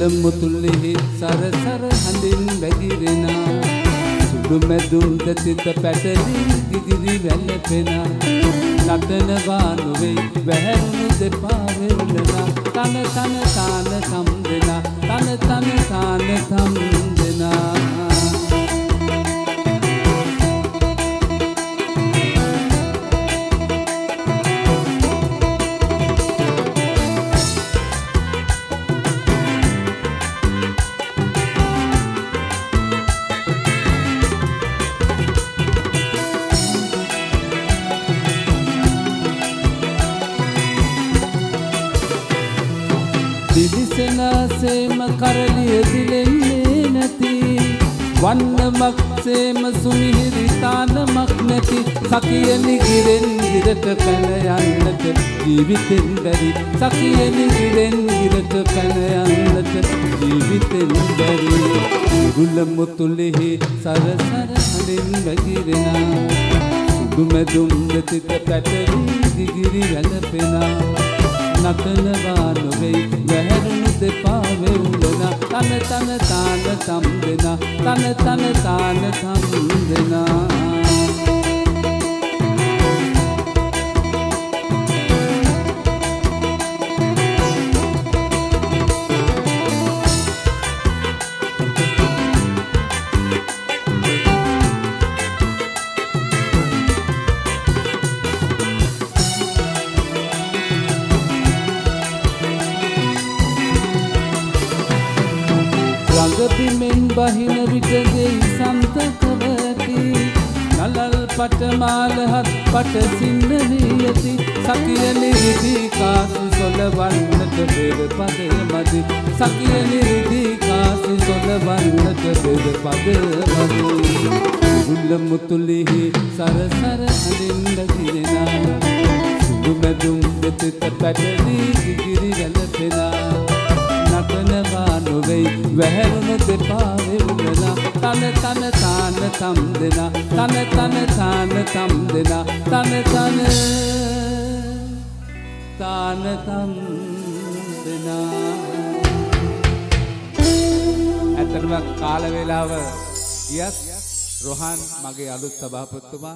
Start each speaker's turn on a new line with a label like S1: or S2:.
S1: මුතුලෙහි සරසර හඳින් වැగిරෙනා සුදු මැදුම් දතිත පැටලි ගිගිරි වැළපෙනා නටනවා නොවේ වැහැරුණු දෙපා වෙවුලනා තන තන තාන තම් දෙනා තන තන තාන තම් දෙනා දිවිසෙනසේම කරලිය දිලෙන්නේ නැති වන්නමක් සේම සුමිහිරි තානමක් නැති සකියනි ගිරෙන් ගිරට පැන යන්නට ජීවිතෙන් බැරි සකියනි ගිරෙන් ගිරට පැන යන්නට ජීවිතෙන් බැරි ඉරුල මුතුලෙහි සරසර හඳින් වැగిරෙනා සුදු මැදුම් දතිත පැටලි ගිගිරි වැළපෙනා නටනවා නොවේ වැහැරුණු දෙපා වෙවුලනා තන තන තාන තම් දෙනා තන තන තාන තම් දෙනා රඟපිමෙන් බහින විටගේ සන්තකවති නලල් පටමාලහත් පට සින්නවියති සකියනි රිදී කාසි සොලවන්නට බෙර පද මදි සකියනි රිදී කාසි සොලවන්නට බෙර පද මදි උල්ල මුතුලෙහි සරසර හඳින් වැగిරෙනා සුදු මැදුම් දෙතිත පැටලි ගිගිරි වැළපෙනා නටනවා නොවේ වැහැරුණු දෙපා වෙවුලනා තන තන තාන තම් දෙනා තන තන තාන තම් දෙනා තන තන තාන තම් දෙනා ඇත්තටම කාල වේලාව ගියත් රොහාන් මගේ අලුත් සභාපතිතුමා